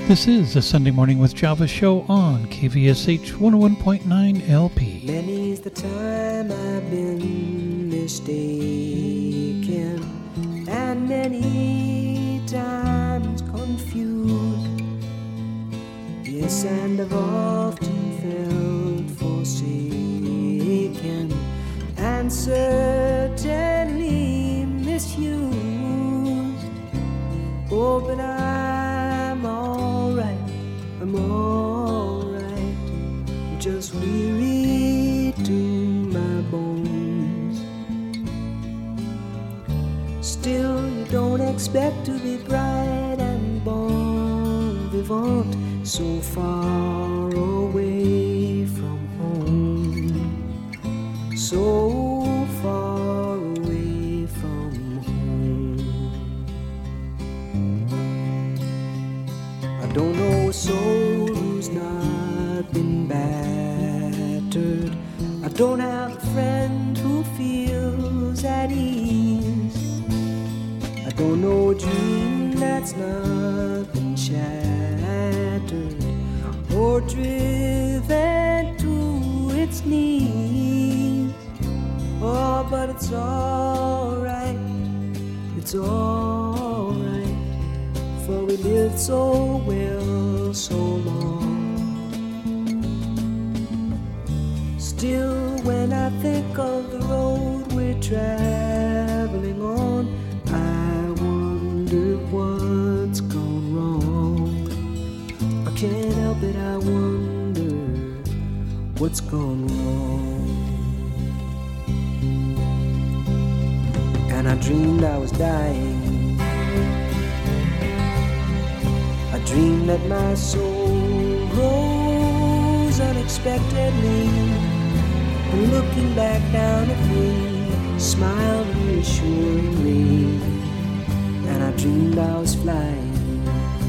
This is a Sunday Morning with Java show on KVSH 101.9 LP. Many's the time I've been mistaken, and many times confused. Yes, and I've often felt forsaken, and certainly misused. Oh, but I'm alright, I'm alright, just weary to my bones. Still, you don't expect to be bright and bon vivant, so far away from home, so far away from home. I don't know a soul who's not been battered. I don't have a friend who feels at ease. I don't know a dream that's not been shattered or driven to its knees. Oh, but it's alright, it's alright, for we lived so well so long. Still, when I think of the road we're traveling on, I wonder what's gone wrong. I can't help it, I wonder what's gone wrong. And I dreamed I was dying. I dreamed that my soul rose unexpectedly, and looking back down at me, smiled reassuringly. And I dreamed I was flying,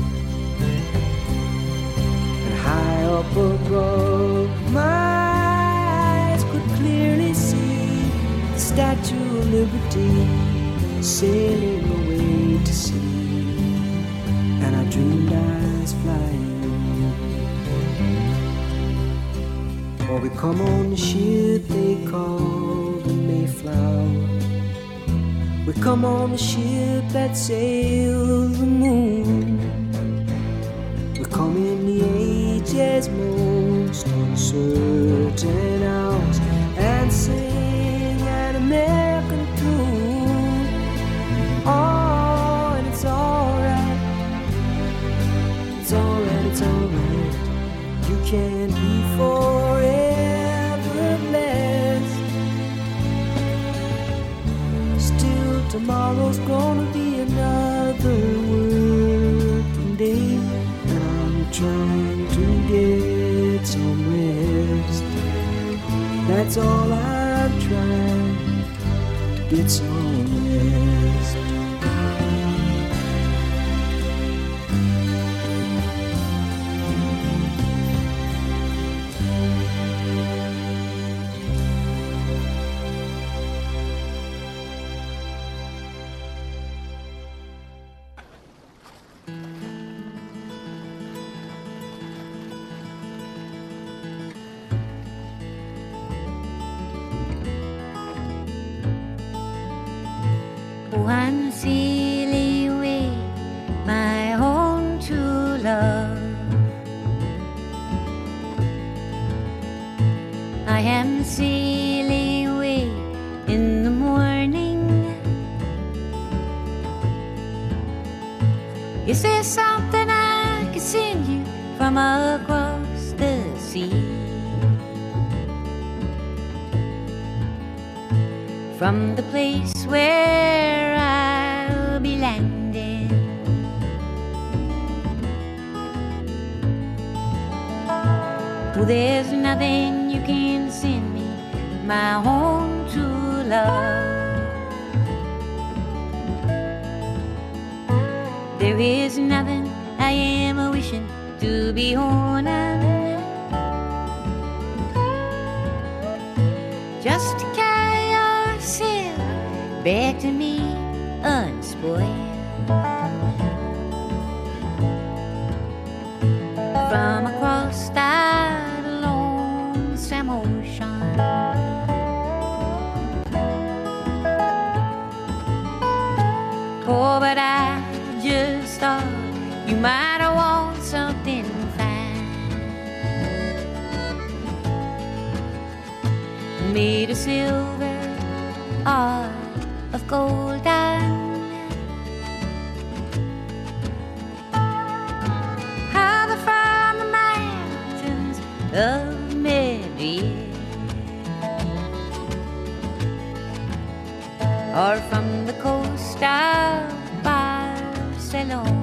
and high up above, my eyes could clearly see the Statue of Liberty sailing away to sea. And I dreamed I was flying. Or we come on the ship they call the Mayflower. We come on the ship that sails the moon. We come in the age's most uncertain hours and sing an American tune. Oh, and it's alright, it's alright, it's alright. You can be forever blessed. Still, tomorrow's gonna be another working day, and I'm trying to get some rest. That's all I'm trying, to get some rest. One silly way, my own true love, I am sailing away in the morning. Is there something I could send you from across the sea? From the place where I'll be landing. Oh, there's nothing you can send me, my own true love. There is nothing I am wishing to be owning, just to carry yourself back to me unspoiled. made of silver or of golden. Either from the mountains of Madrid or from the coast of Barcelona.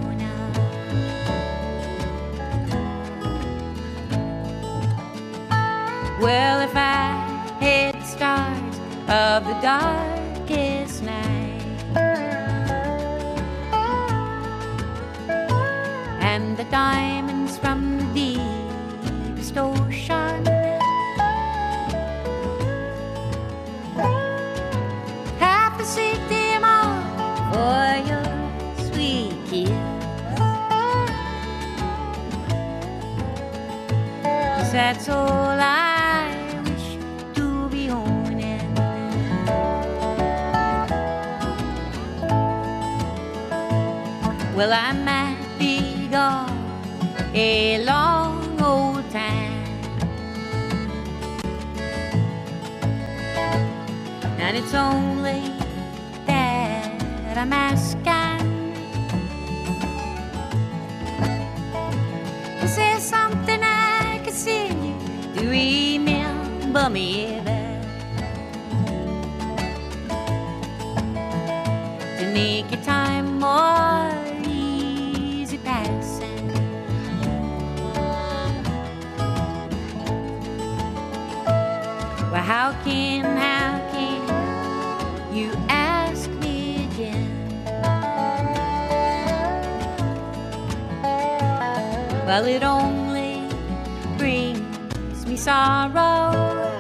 Well, if I had the stars of the darkest night and the diamonds from the deepest ocean, have to seek them all for your sweet kiss. 'Cause that's all I wish to be owning. Well, I might be gone a long old time, and it's only that I'm asking. Is there something I could send you to remember me by, to make your time more easy passing? Well, how can you ask me again? Well, it only brings me sorrow.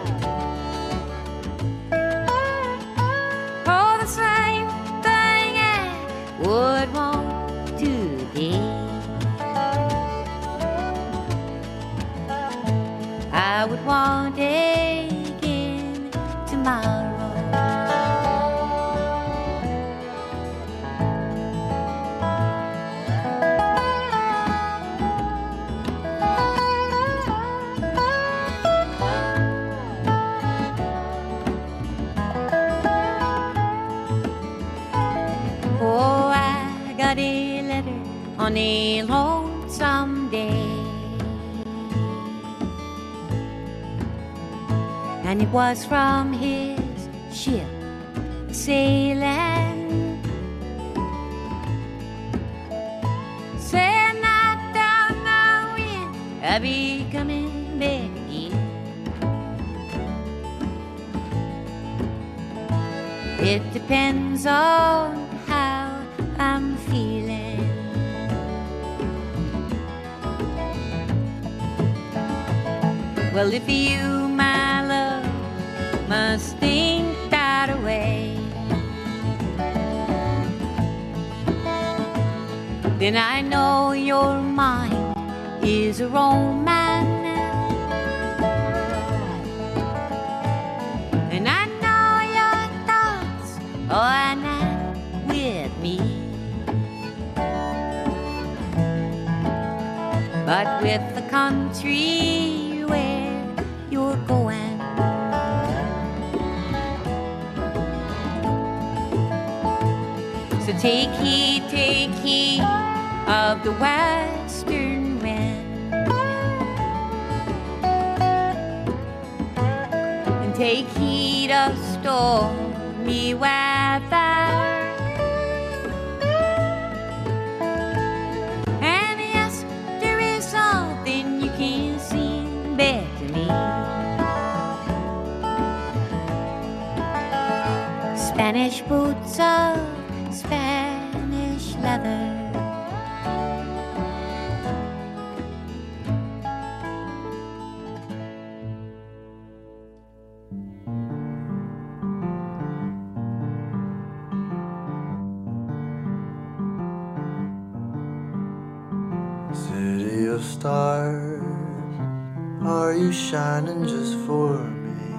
Oh, the same thing I would want today, I would want again tomorrow. Oh, I got a letter on a lonesome day, and it was from his ship sailing, saying I don't know when I'll be coming back again. It depends on how I'm feeling. Well, if you, my love, must think that away, then I know your mind is a romance, and I know your thoughts are not with me, but with the country where you're going. So take heed of the western wind, and take heed of stormy weather. And yes, there is something you can sing back to me. Spanish boots of Spanish leather, City of stars, are you shining just for me?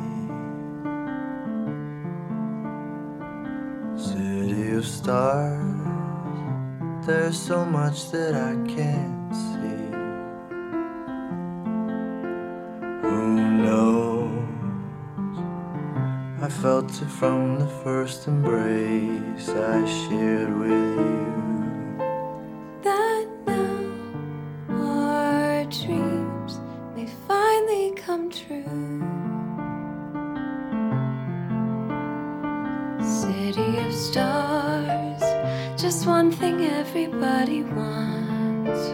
City of stars, there's so much that I can't see. Who knows felt it from the first embrace I shared with you. That now our dreams may finally come true. City of stars, just one thing everybody wants.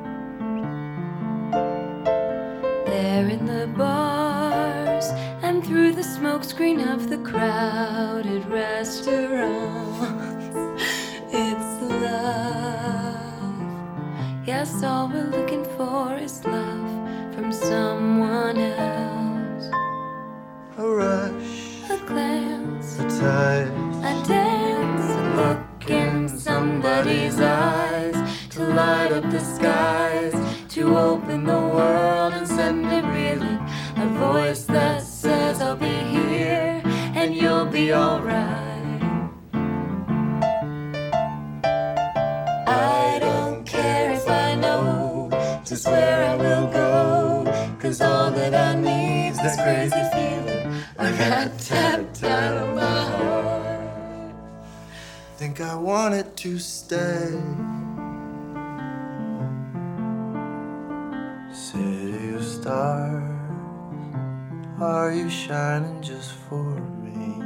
There in the bars and through the smokescreen of the crowded restaurants, it's love. Yes, all we're looking for is love from someone else. A rush, A glance, a touch, a dance, a look in somebody's eyes, to light up the skies, to open the world and send it reeling. A voice that says I'll be here and you'll be alright. I don't care if I know just where I will go, 'cause all that I need's this crazy feeling I got tapped out of my heart. think I wanted to stay. City of stars, are you shining just for me?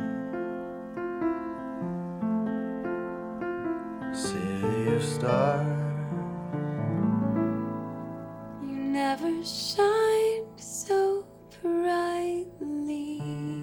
City of stars, You never shine so brightly.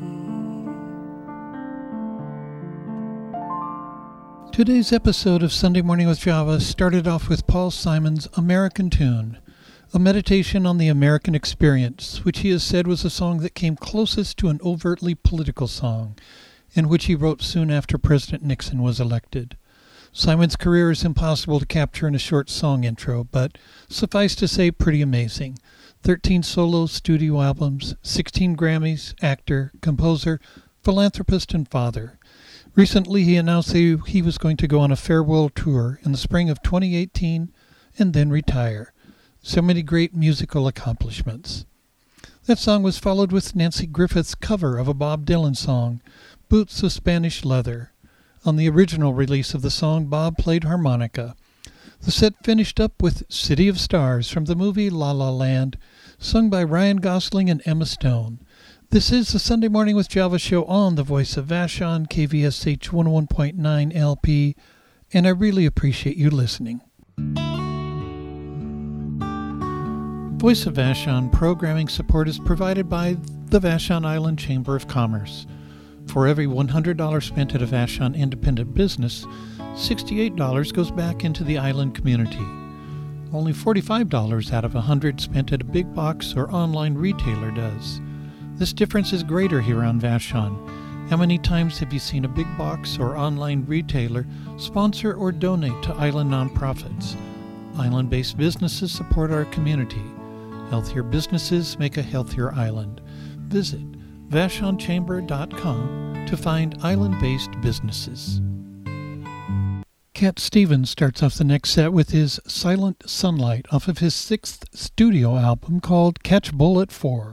Today's episode of Sunday Morning with Java started off with Paul Simon's American Tune, a meditation on the American experience, which he has said was a song that came closest to an overtly political song, and which he wrote soon after President Nixon was elected. Simon's career is impossible to capture in a short song intro, but suffice to say, pretty amazing. 13 solo studio albums, 16 Grammys, actor, composer, philanthropist, and father. Recently, he announced that he was going to go on a farewell tour in the spring of 2018 and then retire. So many great musical accomplishments. That song was followed with Nancy Griffith's cover of a Bob Dylan song, Boots of Spanish Leather. On the original release of the song, Bob played harmonica. The set finished up with City of Stars from the movie La La Land, sung by Ryan Gosling and Emma Stone. This is the Sunday Morning with Java show on the Voice of Vashon, KVSH 101.9 LP, and I really appreciate you listening. Voice of Vashon programming support is provided by the Vashon Island Chamber of Commerce. For every $100 spent at a Vashon independent business, $68 goes back into the island community. Only $45 out of $100 spent at a big box or online retailer does. This difference is greater here on Vashon. How many times have you seen a big box or online retailer sponsor or donate to island nonprofits? Island-based businesses support our community. Healthier businesses make a healthier island. Visit VashonChamber.com to find island-based businesses. Cat Stevens starts off the next set with his Silent Sunlight off of his 6th studio album called Catch Bull at 4.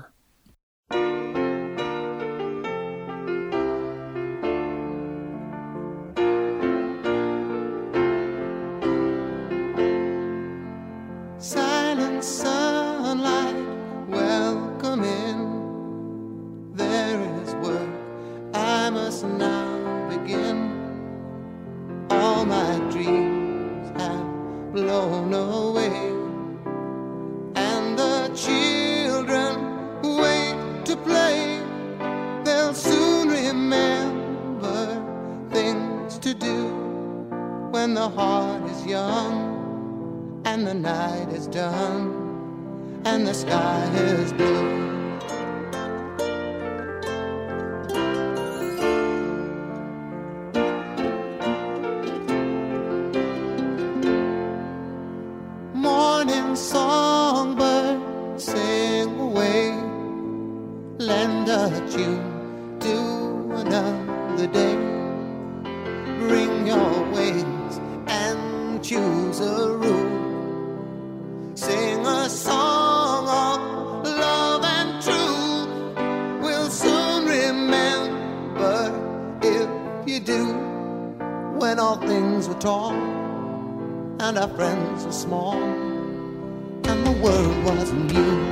Silent sunlight, welcome in. There is work I must now begin. All my dreams have blown away, and the children wait to play. They'll soon remember things to do when the heart is young and the night is done and the sky is blue. Morning songbird, sing away, lend a tune to another day. Bring your wings and choose a route. Sing a song of love and are tall and our friends are small, and the world wasn't new.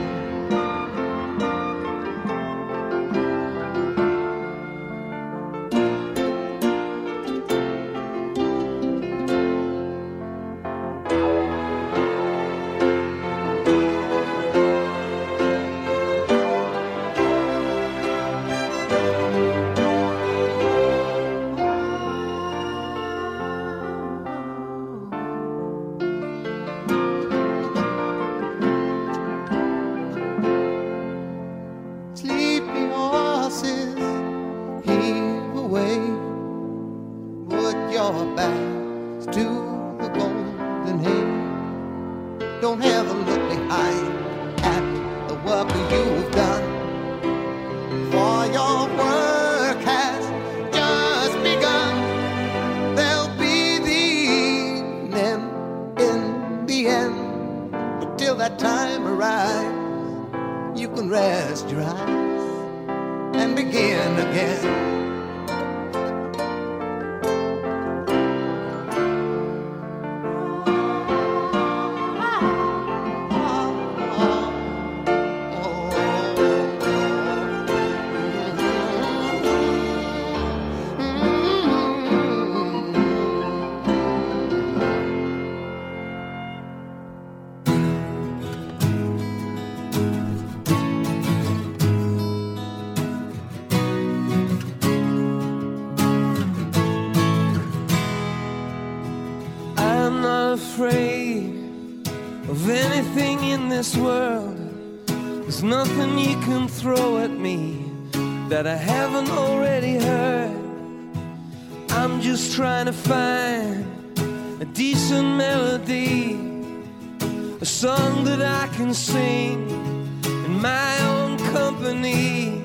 That I haven't already heard. I'm just trying to find a decent melody, a song that I can sing in my own company.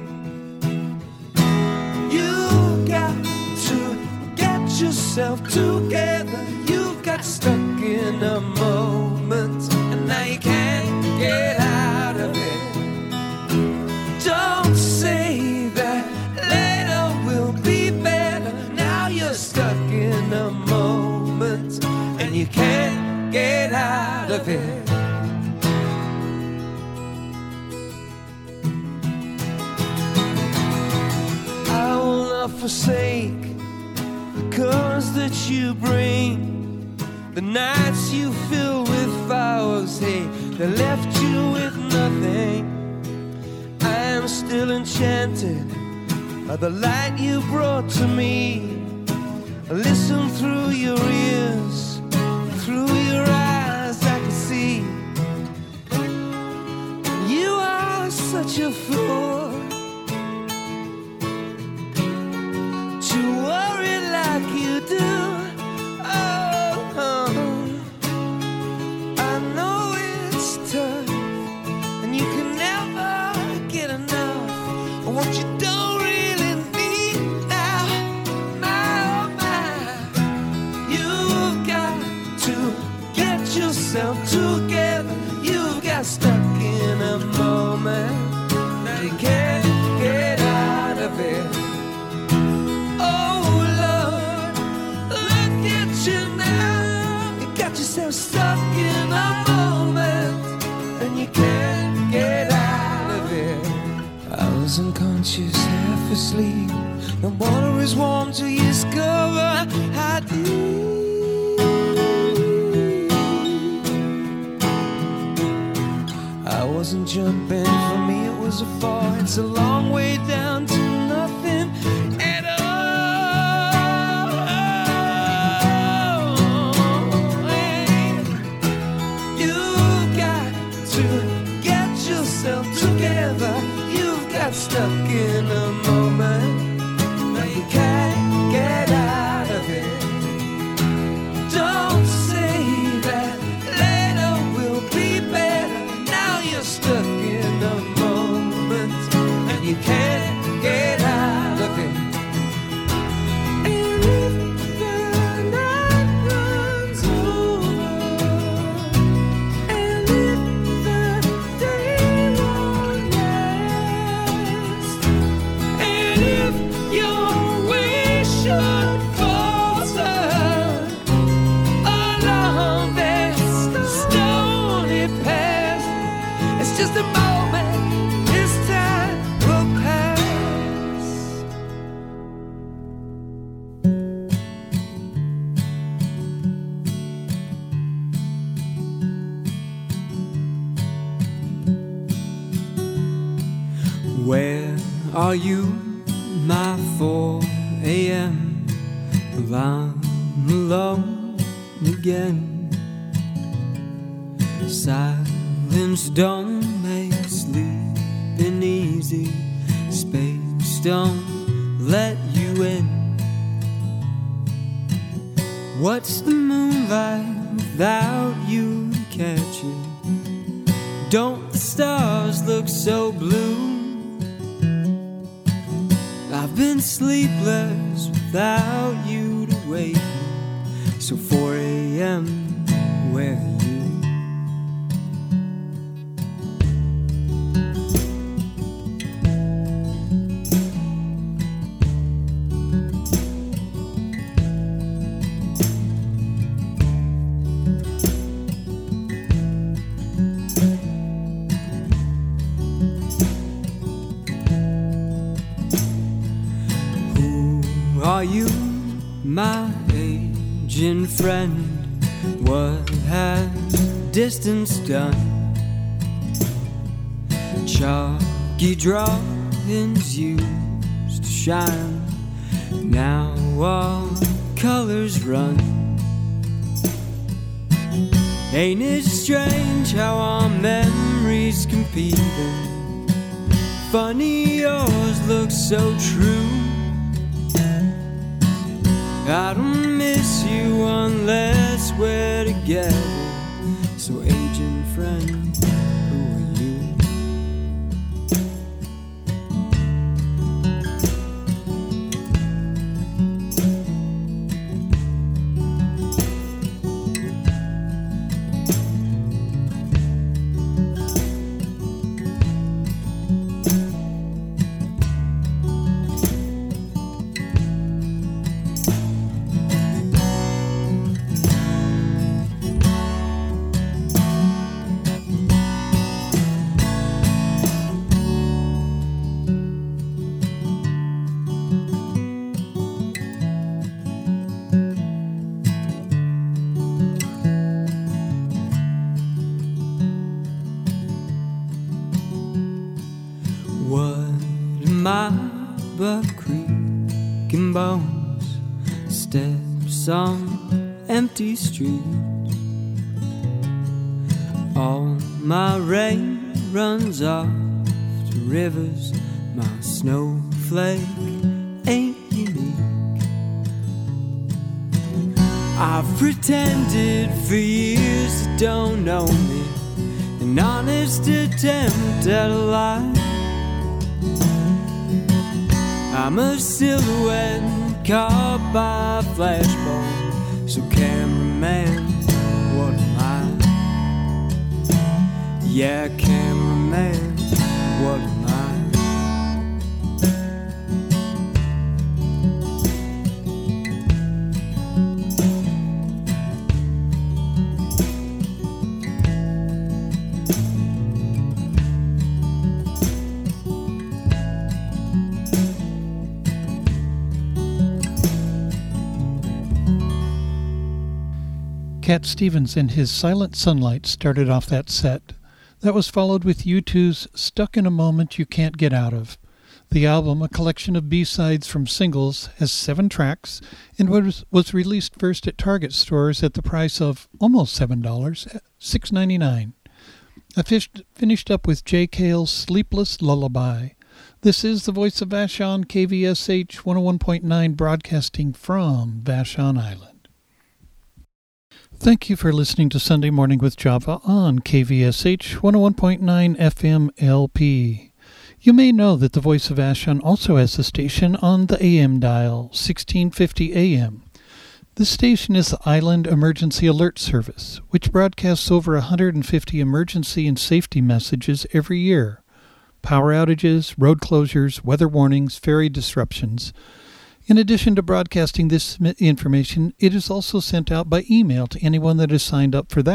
You've got to get yourself together. You've got stuck in a moment and now you can't get out of it. Don't say stuck in a moment and you can't get out of it. I will not forsake the colors that you bring, the nights you fill with flowers, hey, that left you with nothing. I am still enchanted by the light you brought to me. Listen through your ears, through your eyes I can see. You are such a fool to worry like you do. Oh, I know it's tough and you can never get enough of what you don't really need now. Yourself together, you've got stuck in a moment, now you can't get out of it. Oh Lord, look at you now, you got yourself stuck in a moment, and you can't get out of it. I was unconscious, half asleep, the water is warm till you discover how deep. I wasn't jumping, for me it was a fall. It's a long way down to nothing at all. You've got to get yourself together. You've got stuck in a moment, now you can't get out of it. Don't say that later will be better. You're stuck in a moment and you can't get out of it. And if the night runs over, and if the day won't last, and if your wish should falter, just a moment, this time will pass. Where are you, my 4 a.m.? Well, I'm alone again. Silence don't make sleeping easy. Space don't let you in. What's the moonlight without you catching? Don't the stars look so blue? I've been sleepless without you to wake me. So 4 a.m., where are you? Are you my aging friend? What has distance done? Chalky drawings used to shine, now all colors run. Ain't it strange how our memories competing? Funny yours look so true. I don't miss you unless we're together. So aging friend, who are you? My but creaking bones, steps on empty streets. All my rain runs off to rivers. My snowflake ain't unique. I've pretended for years you don't know me, an honest attempt at a lie. I'm a silhouette caught by a flashbulb. So cameraman, what am I? Yeah, cameraman, what am I? Cat Stevens and his Silent Sunlight started off that set. That was followed with U2's Stuck in a Moment You Can't Get Out of. The album, a collection of B-sides from singles, has 7 tracks and was released first at Target stores at the price of almost $7, $6.99. I finished up with J. Cale's Sleepless Lullaby. This is the Voice of Vashon, KVSH 101.9, broadcasting from Vashon Island. Thank you for listening to Sunday Morning with Java on KVSH 101.9 FM LP. You may know that the Voice of Vashon also has a station on the AM dial, 1650 AM. This station is the Island Emergency Alert Service, which broadcasts over 150 emergency and safety messages every year. Power outages, road closures, weather warnings, ferry disruptions. In addition to broadcasting this information, it is also sent out by email to anyone that is signed up for that,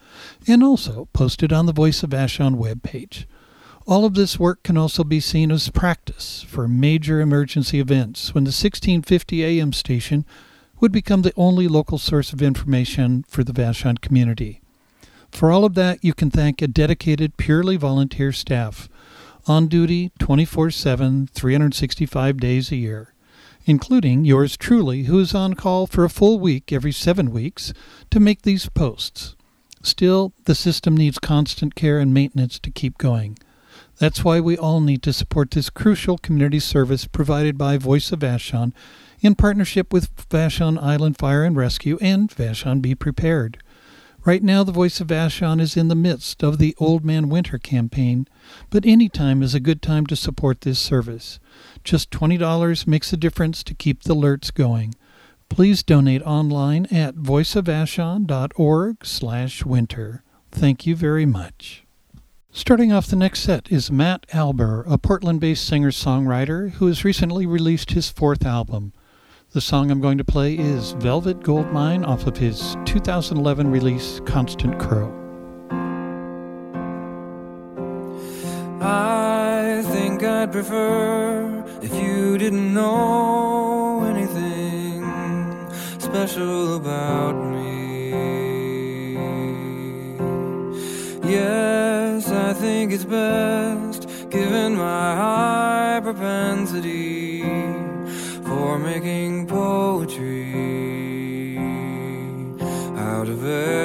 and also posted on the Voice of Vashon webpage. All of this work can also be seen as practice for major emergency events when the 1650 AM station would become the only local source of information for the Vashon community. For all of that, you can thank a dedicated, purely volunteer staff on duty 24/7, 365 days a year, including yours truly, who is on call for a full week every 7 weeks to make these posts. Still, the system needs constant care and maintenance to keep going. That's why we all need to support this crucial community service provided by Voice of Vashon in partnership with Vashon Island Fire and Rescue and Vashon Be Prepared. Right now, the Voice of Vashon is in the midst of the Old Man Winter campaign, but any time is a good time to support this service. Just $20 makes a difference to keep the alerts going. Please donate online at voiceofvashon.org/winter. Thank you very much. Starting off the next set is Matt Alber, a Portland-based singer-songwriter who has recently released his 4th album. The song I'm going to play is Velvet Goldmine off of his 2011 release, Constant Crow. I think I'd prefer if you didn't know anything special about me. Yes, I think it's best, given my high propensity for making poetry out of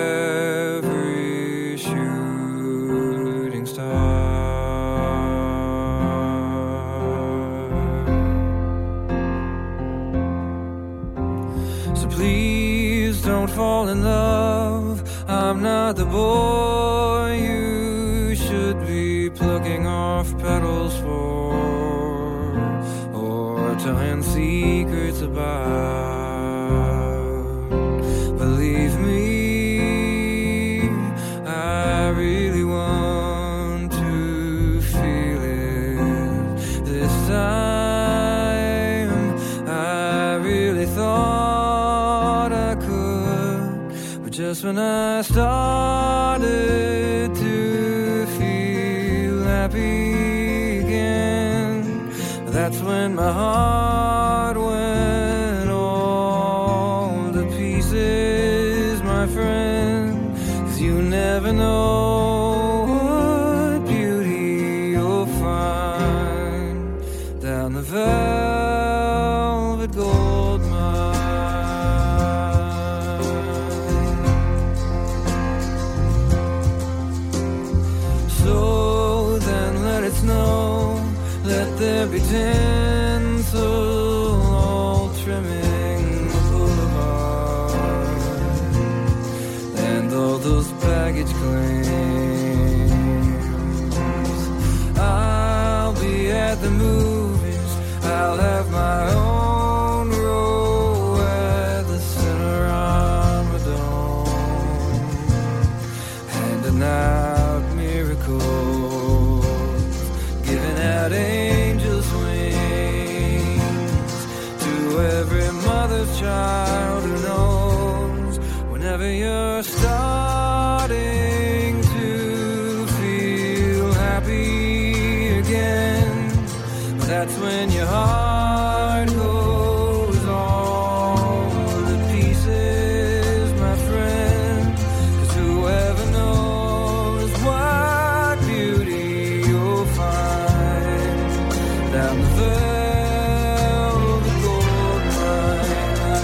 every shooting star. So please don't fall in love. I'm not the boy you should be plucking off petals for, or telling secrets about. Believe me, I really want to feel it this time. I really thought I could, but just when I started to feel happy again, that's when my heart went all to pieces, my friend. 'Cause you never know what beauty you'll find down the velvet gold mine. So then let it snow, let there be tinsel all trimming the boulevard, and all those baggage claims. I'll be at the movies, I'll have my own row at the Cinerama Dome, handing out miracles, giving out angels' wings to every mother's child who knows whenever you're starting to feel happy again, that's when your heart goes all to pieces, my friend. 'Cause whoever knows what beauty you'll find down the velvet gold mine.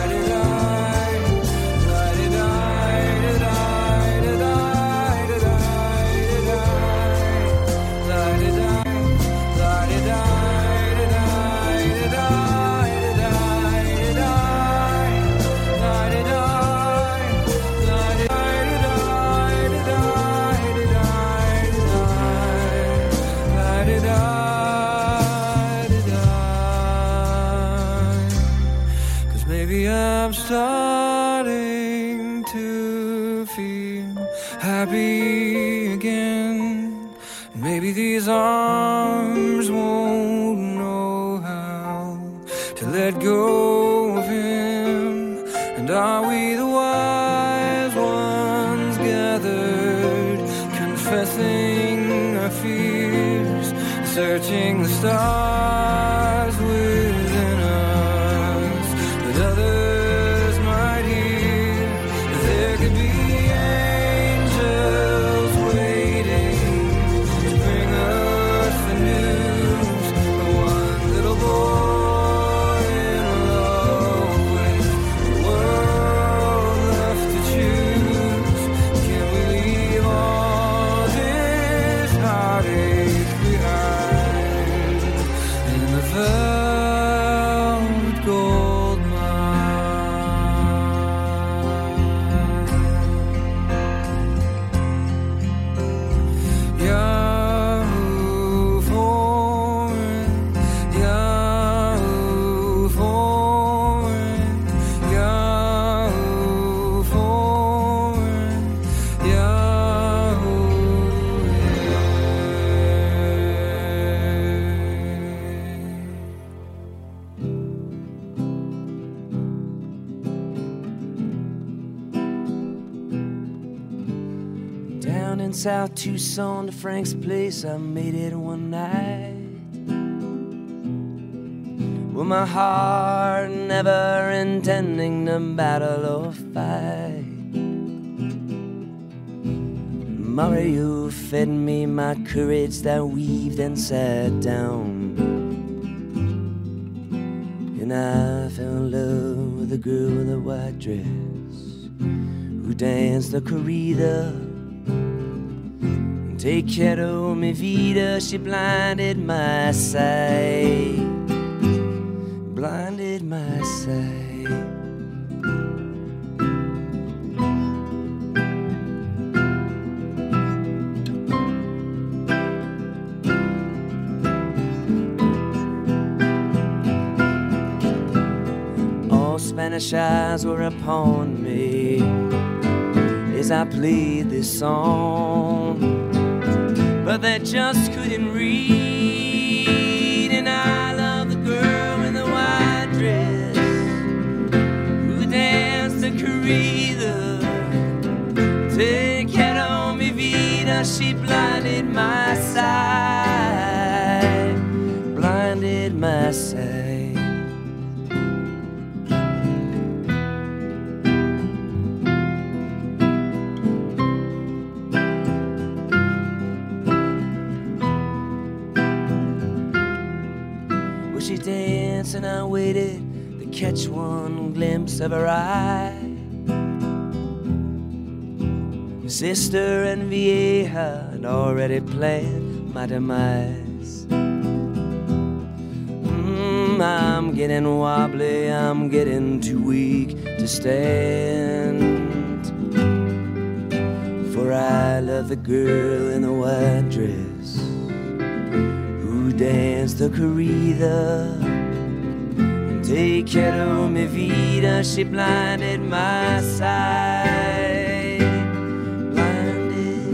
Maybe I'm starting to feel happy again. Maybe these arms won't know how to let go of him. And are we the wise ones gathered our fears, searching the stars within us that others might hear. There could be angels waiting to bring us the news. The one little boy in love with the world left to choose. Can we leave all this heartache behind in the velvet gold mine? Yahoo foreign, Yahoo foreign, Yahoo foreign, Yahoo. Down in South Tucson to Frank's place, I made it one night. With my heart never intending to battle or fight. Mario fed me my courage that weaved and sat down. And I fell in love with a girl with a white dress who danced the corrida. Take care, mi vida, she blinded my sight, blinded my sight. All Spanish eyes were upon me as I played this song, but they just couldn't read. And I love the girl in the white dress who danced the corrida. Take care, mi vida, she blinded my sight, blinded my sight. She danced and I waited to catch one glimpse of her eye. Sister and Vieja had already planned my demise. I'm getting wobbly, I'm getting too weak to stand. For I love the girl in the white dress who danced the corrida. And take care, mi vida, she blinded my sight, blinded.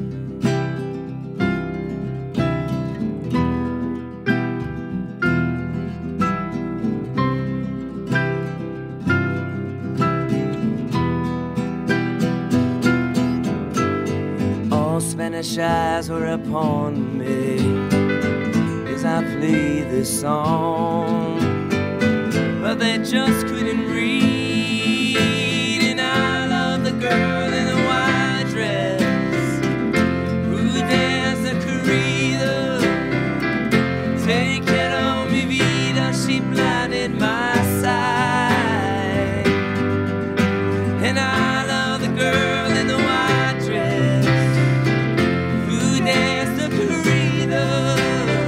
All Spanish eyes were upon me as I played this song, but they just couldn't read. And I love the girl in the white dress who danced the corrida. Take care, mi vida, she blinded my sight. And I love the girl in the white dress who danced the corrida.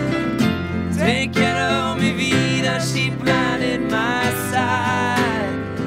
Take care, mi vida, she blinded my sight,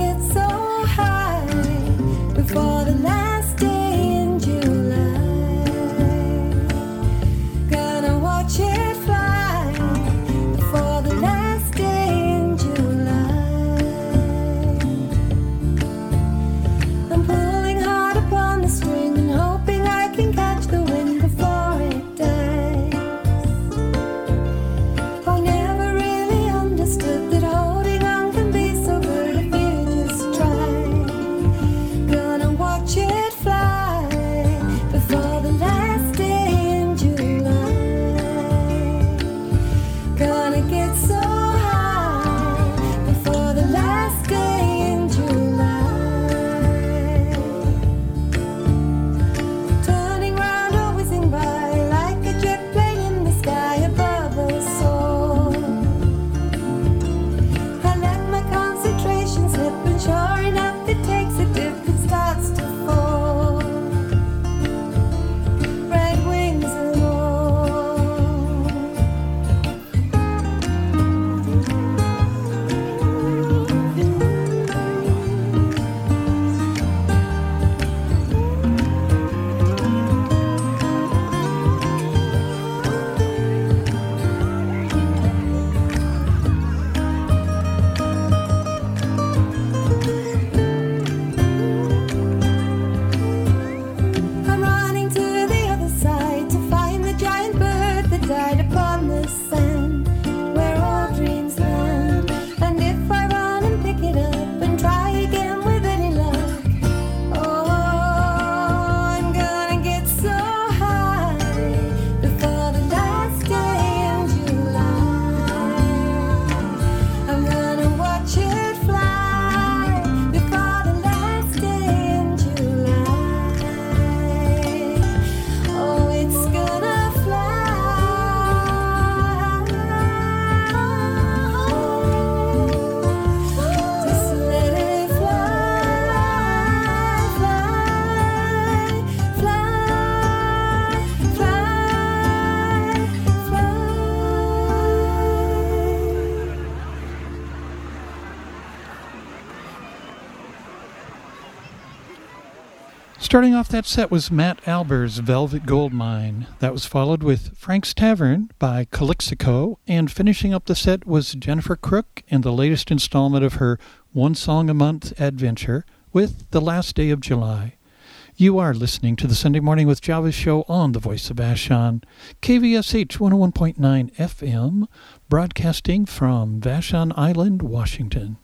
get so high before the last day in July. Gonna watch it fly before the last day in July. I'm pulling hard upon the string and hoping I can catch the wind before it dies. I never really understood that holding on can be so good if you just try. Gonna watch it fly before the last day in July. Gonna get so high before the last day in July. Turning round or whizzing by like a jet plane in the sky above us all. I let my concentration slip and sure enough it takes a dip and starts to fall. Red wings and all. I'm running to the other side to find the giant bird that died upon the sand where all dreams land. And if I run and pick it up and try again with any luck, oh, I'm gonna get so high before the last day in July. I'm gonna watch it fly before the last day in July. Oh, it's gonna fly. Just let it fly, fly, fly, fly, Starting off that set was Matt Alber's Velvet Goldmine. That was followed with Frank's Tavern by Calixico, and finishing up the set was Jennifer Crook and the latest installment of her One Song a Month adventure with The Last Day of July. You are listening to the Sunday Morning with Java show on the Voice of Vashon, KVSH 101.9 FM, broadcasting from Vashon Island, Washington.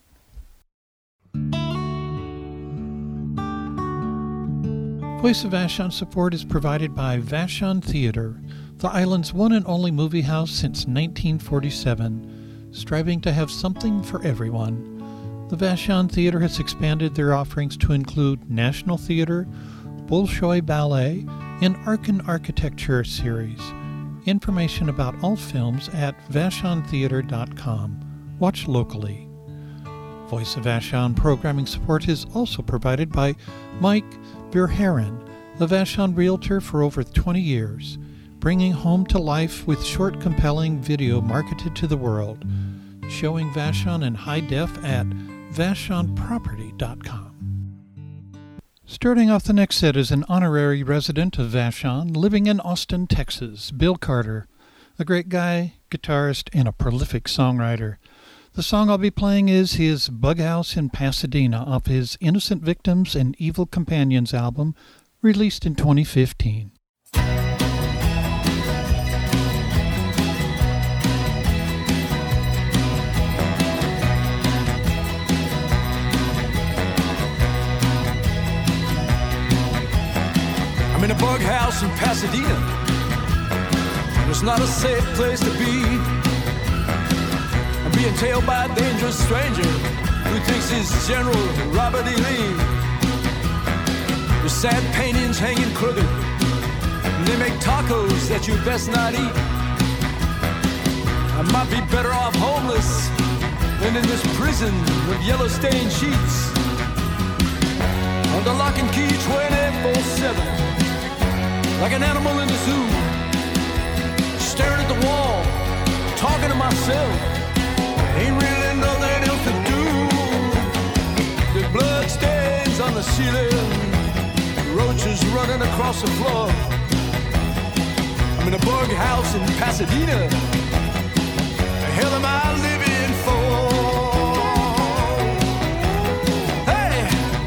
Voice of Vashon support is provided by Vashon Theater, the island's one and only movie house since 1947, striving to have something for everyone. The Vashon Theater has expanded their offerings to include National Theater, Bolshoi Ballet, and Arkan Architecture series. Information about all films at vashontheater.com. Watch locally. Voice of Vashon programming support is also provided by Mike Verheeren, a Vashon realtor for over 20 years, bringing home to life with short, compelling video marketed to the world, showing Vashon in high def at vashonproperty.com. Starting off the next set is an honorary resident of Vashon, living in Austin, Texas, Bill Carter, a great guy, guitarist, and a prolific songwriter. The song I'll be playing is his Bug House in Pasadena off his Innocent Victims and Evil Companions album, released in 2015. I'm in a bug house in Pasadena. It's not a safe place to be. I'm being tailed by a dangerous stranger who thinks he's General Robert E. Lee. There's sad paintings hanging crooked, and they make tacos that you best not eat. I might be better off homeless than in this prison with yellow-stained sheets. Under lock and key 24/7, like an animal in the zoo, staring at the wall, talking to myself. Ain't really nothing else to do. ceiling, roaches running across the floor. I'm in a bug house in Pasadena. The hell am I living for? Hey!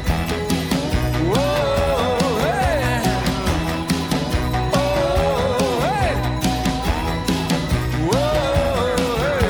Whoa, hey! Oh, hey! Whoa, hey!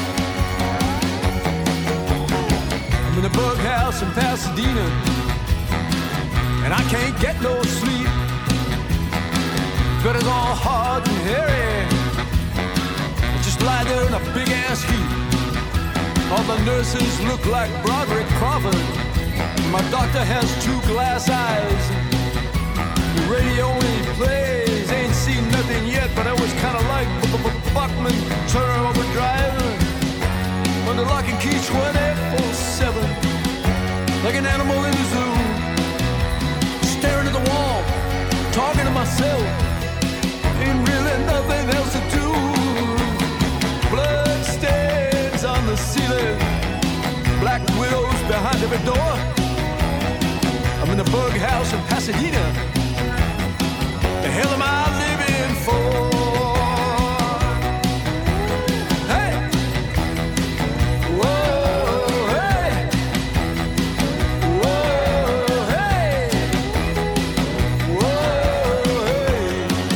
I'm in a bug house in Pasadena, and I can't get no sleep. But it's all hard and hairy. I just lie there in a big ass heap. All the nurses look like Broderick Crawford. My doctor has 2 glass eyes. The radio when he plays ain't seen nothing yet, but it was kind of like Buckman turn overdrive. Under lock and key 24/7, like an animal in the zoo, staring at the wall, talking to myself. Ain't really nothing else to do. Blood stains on the ceiling, black widows behind every door. I'm in a bug house in Pasadena. The hell am I living for? Hey! Whoa, hey! Whoa, hey! Whoa, hey!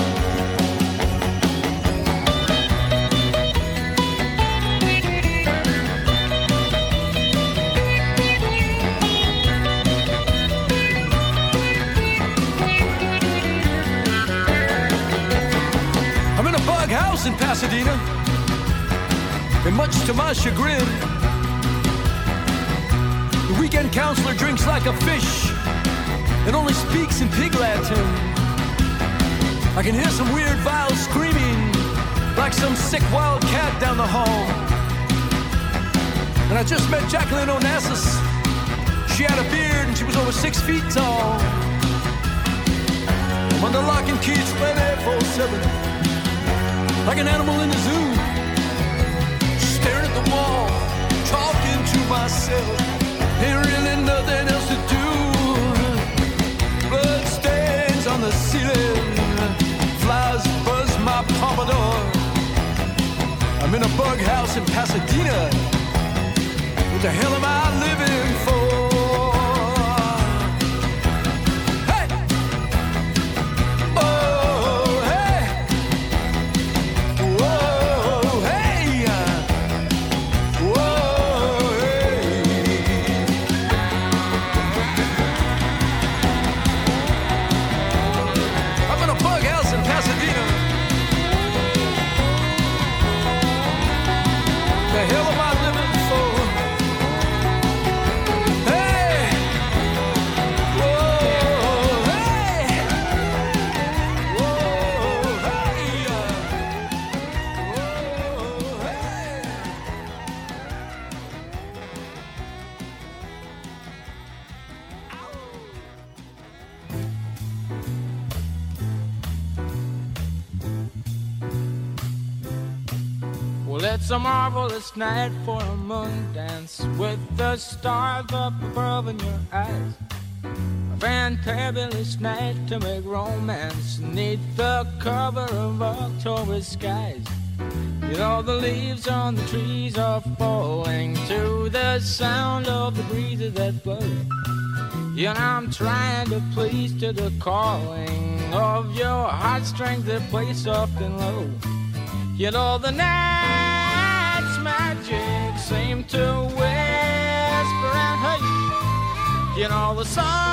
In Pasadena, and much to my chagrin, the weekend counselor drinks like a fish and only speaks in pig Latin. I can hear some weird vile screaming like some sick wild cat down the hall. And I just met Jacqueline Onassis. She had a beard and she was over 6 feet tall. I'm under lock and key 24/7, like an animal in the zoo, staring at the wall, talking to myself. Ain't really nothing else to do. Blood stains on the ceiling, flies buzz my pompadour. I'm in a bug house in Pasadena. What the hell am I living for? It's a marvelous night for a moon dance with the stars up above in your eyes. A fantabulous night to make romance neath the cover of October skies. You know the leaves on the trees are falling to the sound of the breezes that blow. You know I'm trying to please to the calling of your heartstrings that play soft and low. You know the night's magic seem to whisper and hate. You know the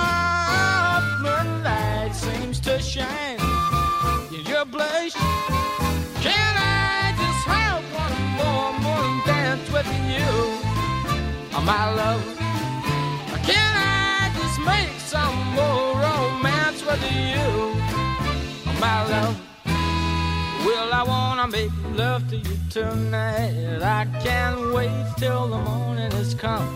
soft moonlight seems to shine in your blush. Can I just have one more moon dance with you, oh, my love? Can I just make some more romance with you, oh, my love? Well, I wanna make love to you tonight. I can't wait till the morning has come.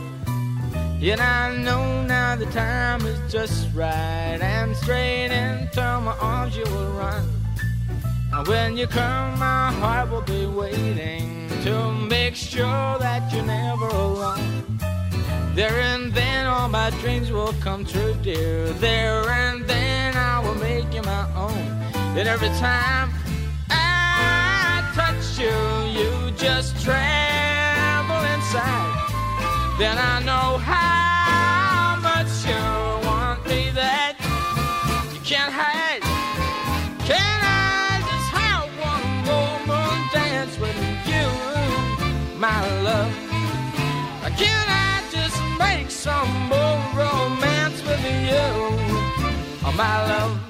Yet I know now the time is just right, and straight into my arms you will run. And when you come, my heart will be waiting to make sure that you're never alone. There and then all my my dreams will come true, dear. There and then I will make you my own. And every time I touch you, you just tremble inside. Then I know how much you want me that you can't hide. Can I just have one more moon dance with you, my love? Can I just make some more romance with you, oh, my love?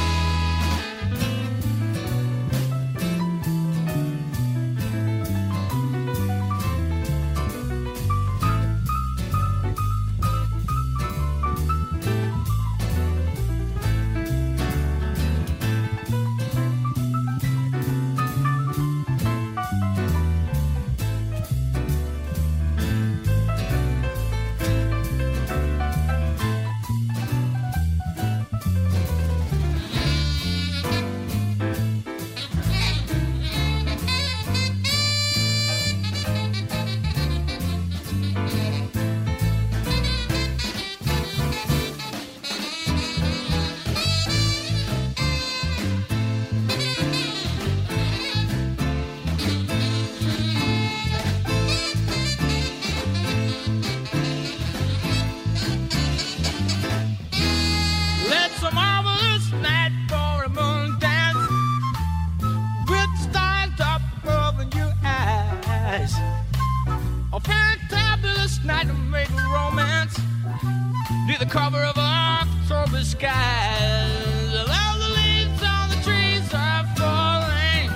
Cover of October skies. All the leaves on the trees are falling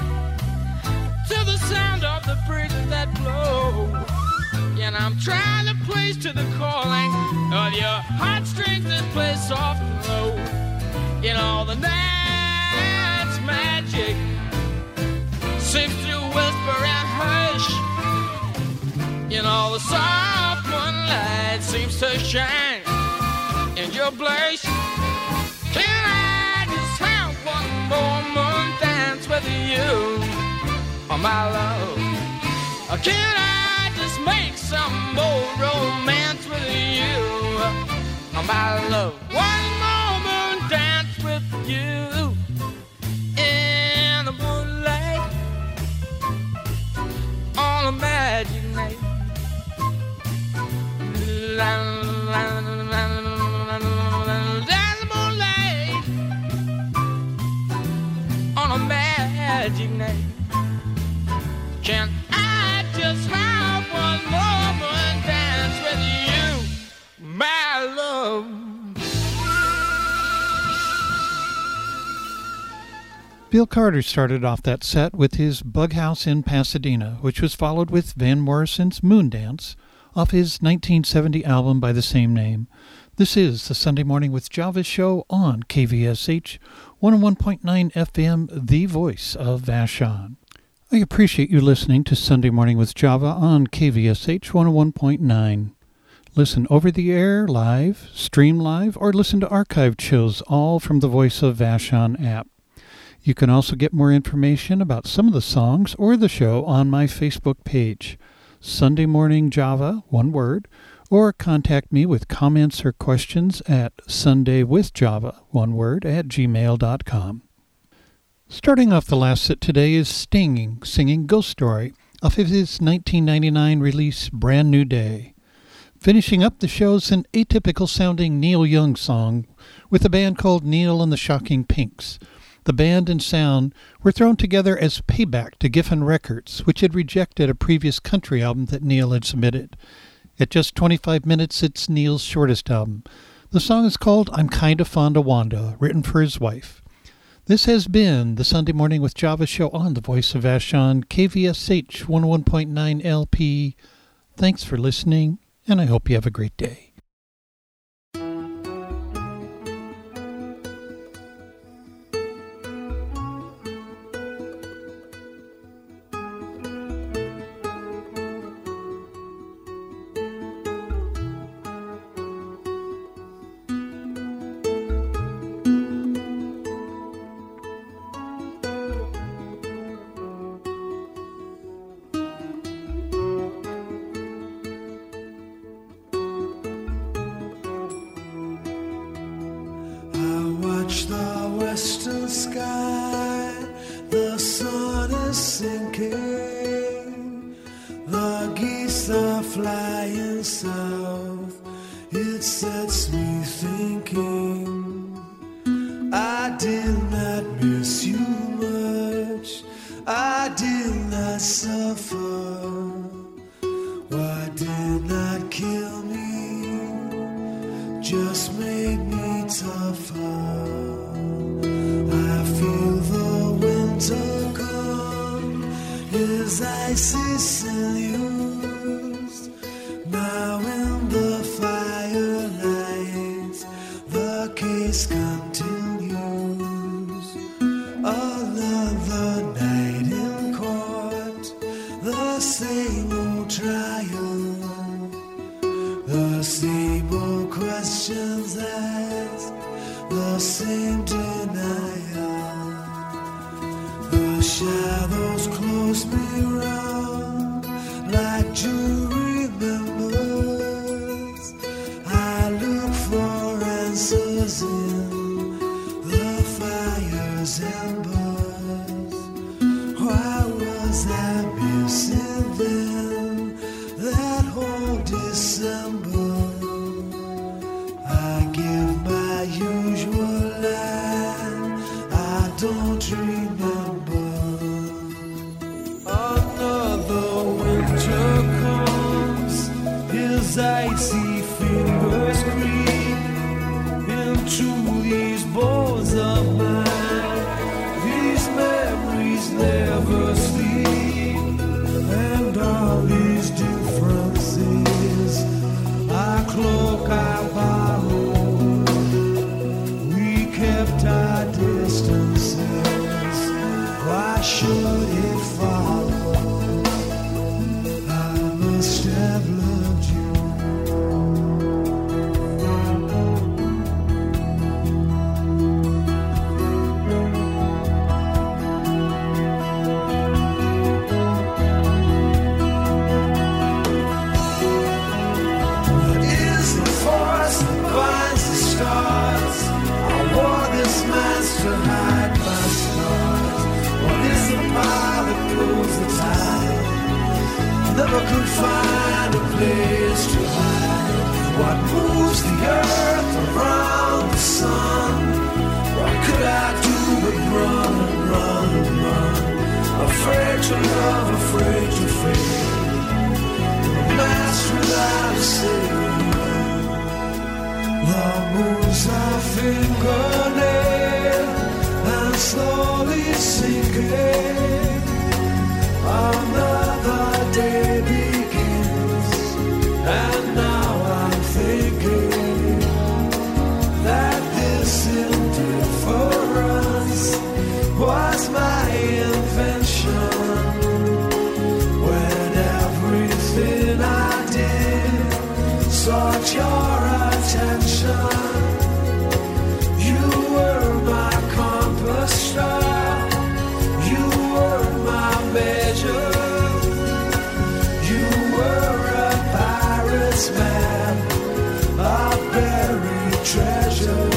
to the sound of the breezes that blow. And I'm trying to place to the calling of your heartstrings that play soft and low. In all the night's magic seems to whisper and hush. In all the soft moonlight seems to shine in your place. Can I just have one more moon dance with you, oh, my love? Or can I just make some more romance with you, oh, my love? One more moon dance with you in the moonlight on a magic night. La, la, la, la, la. On a magic night, can I just have one moment dance with you, my love? Bill Carter started off that set with his Bug House in Pasadena, which was followed with Van Morrison's Moondance off his 1970 album by the same name. This is the Sunday Morning with Java show on KVSH 101.9 FM, the voice of Vashon. I appreciate you listening to Sunday Morning with Java on KVSH 101.9. Listen over the air, live, stream live, or listen to archived shows, all from the Voice of Vashon app. You can also get more information about some of the songs or the show on my Facebook page, Sunday Morning Java, one word, or contact me with comments or questions at sundaywithjava, one word, at gmail.com. Starting off the last set today is Sting singing Ghost Story off of his 1999 release Brand New Day. Finishing up the show's an atypical-sounding Neil Young song with a band called Neil and the Shocking Pinks. The band and sound were thrown together as payback to Geffen Records, which had rejected a previous country album that Neil had submitted. At just 25 minutes, it's Neil's shortest album. The song is called I'm Kinda Fond of Wanda, written for his wife. This has been the Sunday Morning with Java show on the Voice of Vashon, KVSH 101.9 LP. Thanks for listening, and I hope you have a great day. it sets me thinking. I did not miss you much. I did not suffer. Why did not kill me? Just made me tougher. I feel the winter come, his icy sinews. Now in the firelight, the case continues. Another night in court, the same old trial, the same old questions asked, the same denial. The shadows close me round like jury members. I look for answers in the fire's embers. Why was I missing then that whole December? I give my usual line, I don't remember. Another winter comes, his icy fingers creep into these bones of mine. These memories never sleep, and all these differences I cloak, I borrow. We kept our distances. Why should it follow? I must have loved you. What is the force that binds the stars? I wore this mask to hide my scars. What is the power that pulls the tide? Never could find a place to hide. What moves the earth around the sun? What could I do but run and run and run? Afraid to love, afraid to fail. A mask without a sail. The moon's a fingernail and slowly sinking. Another day begins, and now I'm thinking that this indifference was my invention. When everything I did sought your attention, you were my compass star, you were my measure, you were a pirate's map, a buried treasure.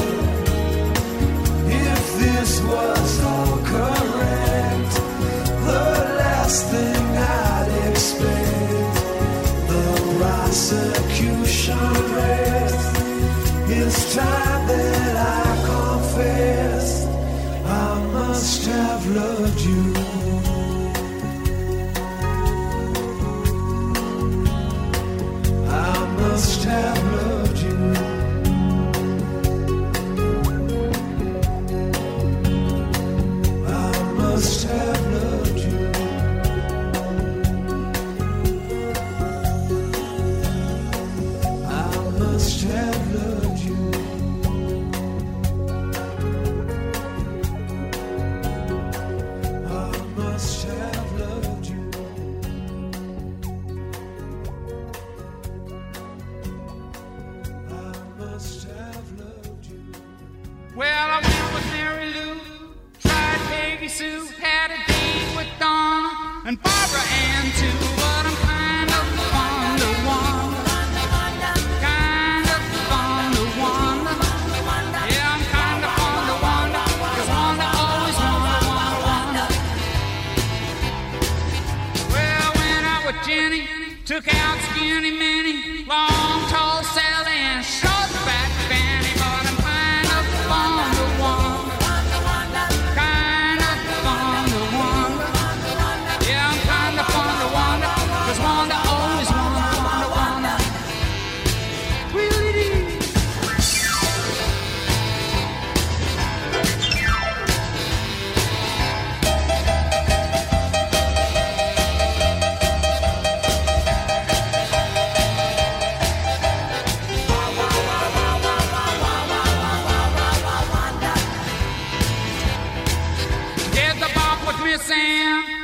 If this was all correct, the last thing I'd expect, the prosecution rests. It's time that I confess, I must have loved you. I must have loved you. I must have loved you. I must have loved you. I must have loved you. I must have loved you. Well, I went with Mary Lou, tried Peggy Sue, had a date with Donna and Barbara Ann too. But I'm kind of fond of Wanda, kind of fond of Wanda. Yeah, I'm kind of fond of Wanda, 'cause Wanda always Wanda. Well, when I was Jenny, took out Skinny Minnie, long, tall Sally, and short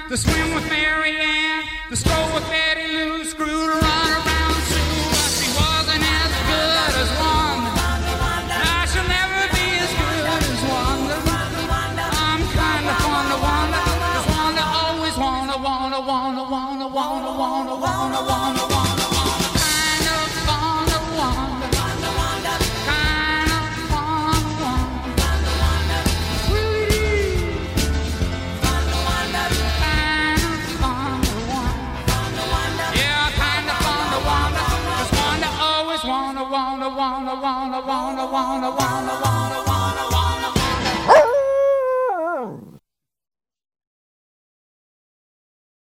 the swim with Mary Ann, the stroll with Betty Lou, screw to run around Sue. But she wasn't as good as Wanda. Now she'll never be as good as Wanda. I'm kinda fond of Wanda, 'cause Wanda always Wanda. Wanna